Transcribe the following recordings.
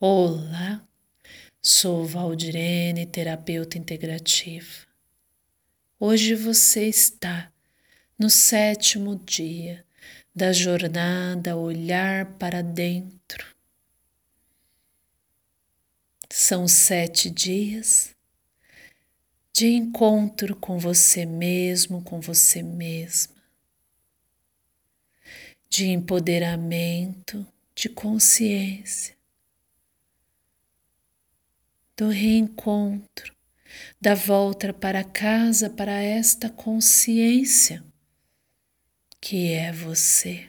Olá, sou Valdirene, terapeuta integrativa. Hoje você está no 7º dia da jornada Olhar para Dentro. São 7 dias de encontro com você mesmo, com você mesma, de empoderamento, de consciência, do reencontro, da volta para casa, para esta consciência que é você.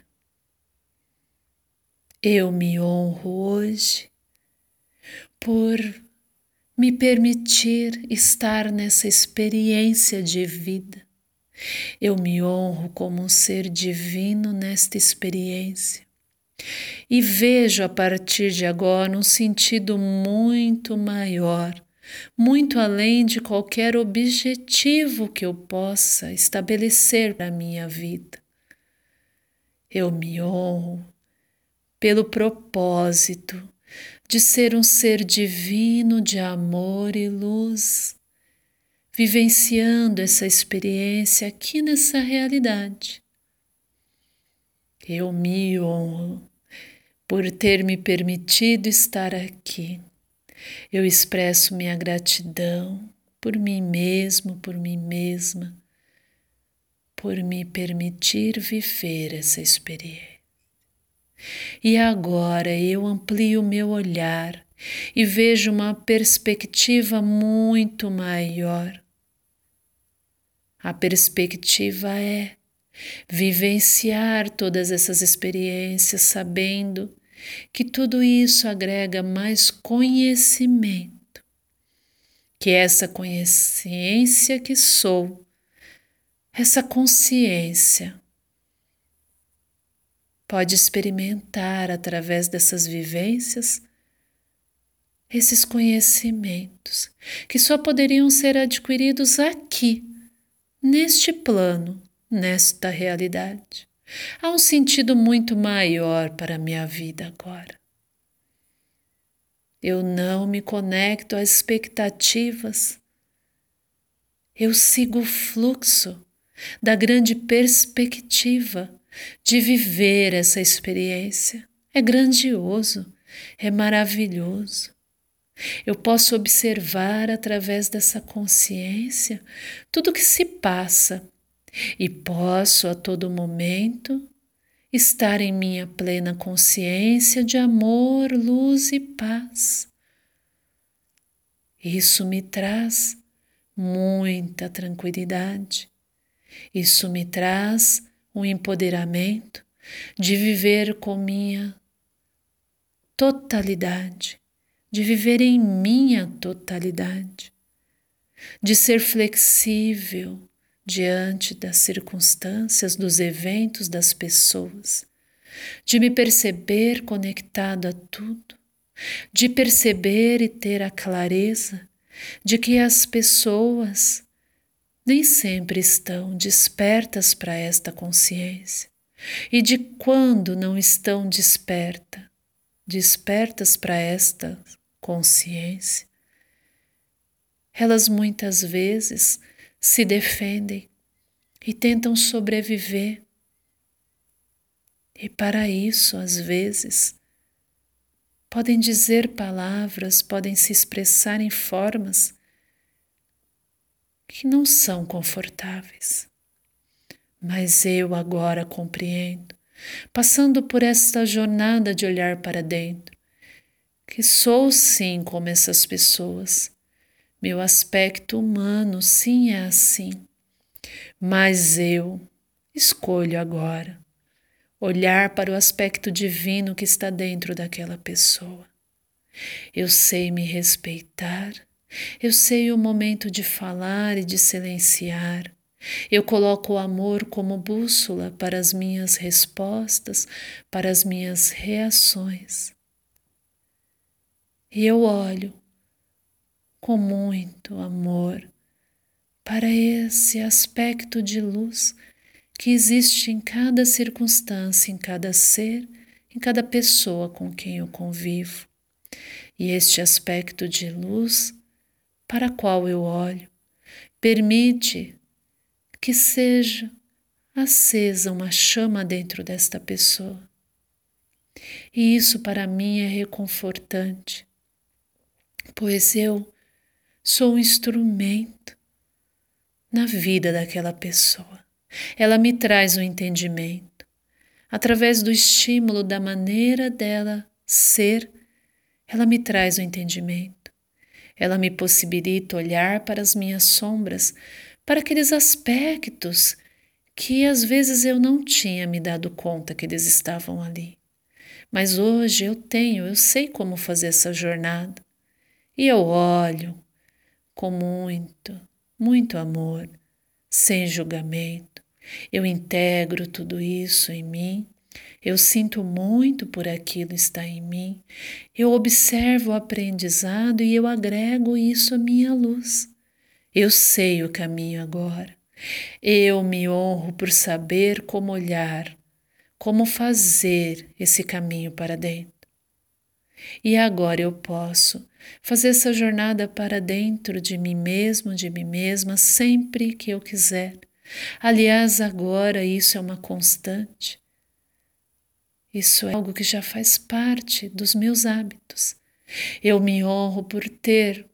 Eu me honro hoje por me permitir estar nessa experiência de vida. Eu me honro como um ser divino nesta experiência e vejo a partir de agora um sentido muito maior, muito além de qualquer objetivo que eu possa estabelecer para a minha vida. Eu me honro pelo propósito de ser um ser divino de amor e luz, vivenciando essa experiência aqui nessa realidade. Eu me honro por ter me permitido estar aqui. Eu expresso minha gratidão por mim mesmo, por mim mesma, por me permitir viver essa experiência. E agora eu amplio o meu olhar e vejo uma perspectiva muito maior. A perspectiva é vivenciar todas essas experiências sabendo que tudo isso agrega mais conhecimento, que essa consciência que sou, essa consciência pode experimentar através dessas vivências esses conhecimentos que só poderiam ser adquiridos aqui, neste plano, nesta realidade. Há um sentido muito maior para a minha vida agora. Eu não me conecto às expectativas. Eu sigo o fluxo da grande perspectiva de viver essa experiência. É grandioso, é maravilhoso. Eu posso observar através dessa consciência tudo o que se passa e posso a todo momento estar em minha plena consciência de amor, luz e paz. Isso me traz muita tranquilidade. Isso me traz um empoderamento de viver com minha totalidade, de viver em minha totalidade, de ser flexível diante das circunstâncias, dos eventos, das pessoas, de me perceber conectado a tudo, de perceber e ter a clareza de que as pessoas nem sempre estão despertas para esta consciência e de quando não estão despertas para esta consciência, elas muitas vezes se defendem e tentam sobreviver. E para isso, às vezes, podem dizer palavras, podem se expressar em formas que não são confortáveis. Mas eu agora compreendo, passando por esta jornada de olhar para dentro, que sou sim como essas pessoas. Meu aspecto humano sim é assim, mas eu escolho agora olhar para o aspecto divino que está dentro daquela pessoa. Eu sei me respeitar, eu sei o momento de falar e de silenciar. Eu coloco o amor como bússola para as minhas respostas, para as minhas reações. E eu olho com muito amor para esse aspecto de luz que existe em cada circunstância, em cada ser, em cada pessoa com quem eu convivo. E este aspecto de luz para qual eu olho permite que seja acesa uma chama dentro desta pessoa. E isso para mim é reconfortante, pois eu sou um instrumento na vida daquela pessoa. Ela me traz o entendimento. Através do estímulo da maneira dela ser, ela me traz o entendimento. Ela me possibilita olhar para as minhas sombras, para aqueles aspectos que às vezes eu não tinha me dado conta que eles estavam ali. Mas hoje eu sei como fazer essa jornada. E eu olho com muito amor, sem julgamento. Eu integro tudo isso em mim. Eu sinto muito por aquilo estar em mim. Eu observo o aprendizado e eu agrego isso à minha luz. Eu sei o caminho agora. Eu me honro por saber como olhar, como fazer esse caminho para dentro. E agora eu posso fazer essa jornada para dentro de mim mesmo, de mim mesma, sempre que eu quiser. Aliás, agora isso é uma constante. Isso é algo que já faz parte dos meus hábitos. Eu me honro por ter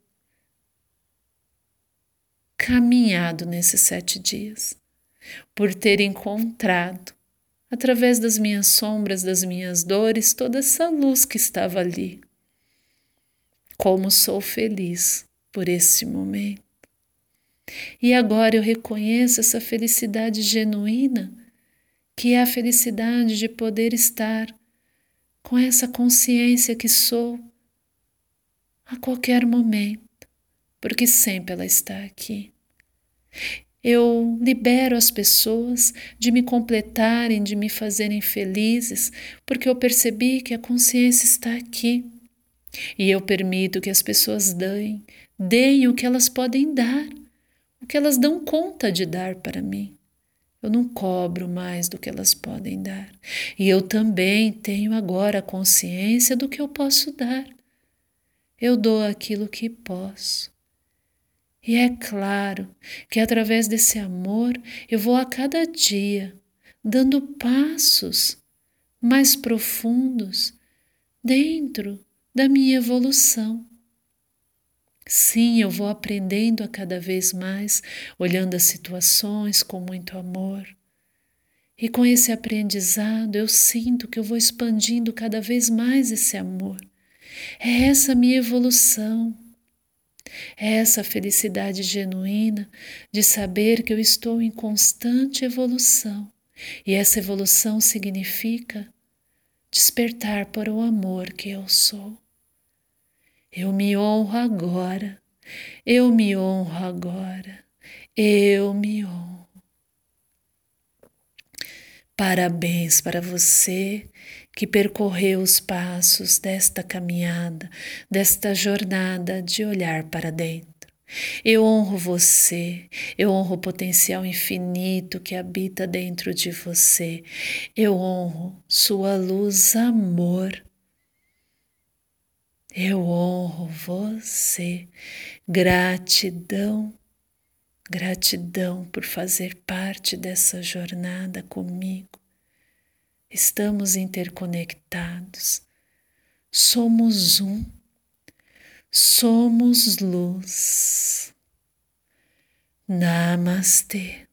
caminhado nesses 7 dias, por ter encontrado, através das minhas sombras, das minhas dores, toda essa luz que estava ali. Como sou feliz por esse momento. E agora eu reconheço essa felicidade genuína, que é a felicidade de poder estar com essa consciência que sou a qualquer momento, porque sempre ela está aqui. Eu libero as pessoas de me completarem, de me fazerem felizes, porque eu percebi que a consciência está aqui. E eu permito que as pessoas deem o que elas podem dar, o que elas dão conta de dar para mim. Eu não cobro mais do que elas podem dar. E eu também tenho agora a consciência do que eu posso dar. Eu dou aquilo que posso. E é claro que através desse amor eu vou a cada dia dando passos mais profundos dentro da minha evolução. Sim, eu vou aprendendo a cada vez mais, olhando as situações com muito amor. E com esse aprendizado eu sinto que eu vou expandindo cada vez mais esse amor. É essa minha evolução. É essa felicidade genuína de saber que eu estou em constante evolução. E essa evolução significa despertar para o amor que eu sou. Eu me honro agora, eu me honro agora, eu me honro. Parabéns para você que percorreu os passos desta caminhada, desta jornada de olhar para dentro. Eu honro você, eu honro o potencial infinito que habita dentro de você. Eu honro sua luz, amor. Eu honro você. Gratidão, gratidão por fazer parte dessa jornada comigo. Estamos interconectados. Somos um. Somos luz. Namastê.